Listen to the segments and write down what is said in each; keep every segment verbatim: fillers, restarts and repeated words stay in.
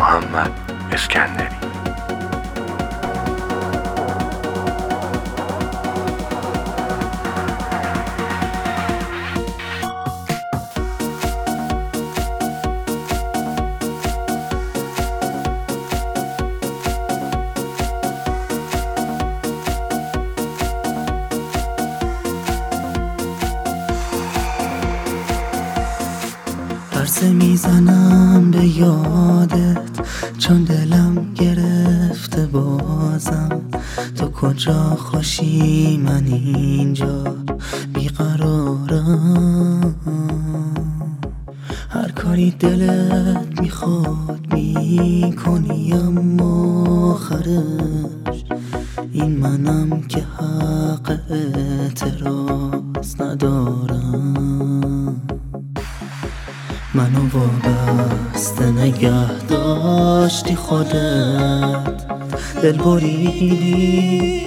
محمد اسکندری. عرضه میزنم به یادت چون دلم گرفته بازم. تو کجا خوشی من اینجا بیقرارم. هر کاری دلت میخواد میکنی اما آخرش این منم که حق اعتراض ندارم. منو وابسته نگه داشتی خودت، دل بریدی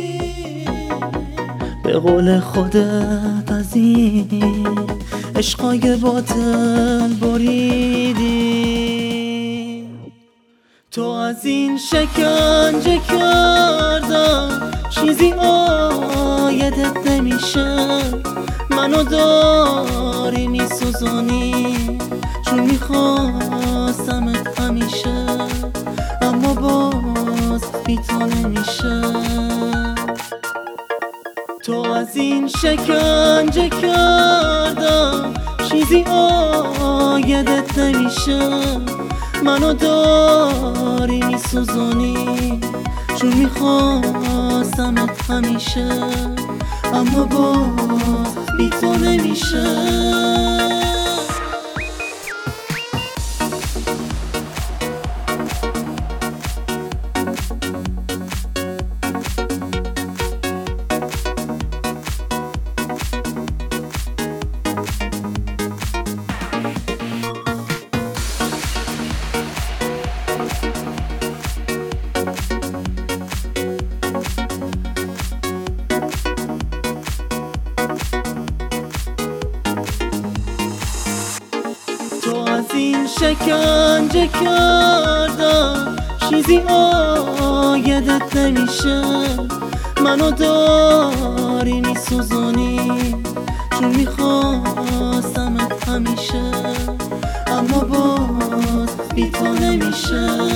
به قول خودت، از این عشقای باطل بریدی. تو از این شکنجه کردم چیزی آیدت نمیشه. منو داری میسوزونی چون میخواستمت همیشه، اما باز بی تو نمیشه. تو از این شکنجه کردم چیزی آیدت نمیشه. منو داری میسوزونی چون میخواستمت همیشه، اما باز بی تو نمیشه. این شکنجه کردم چیزی آیدت نمیشه. منو داری میسوزونی چون میخواستمت همیشه، اما باز بی تو نمیشه.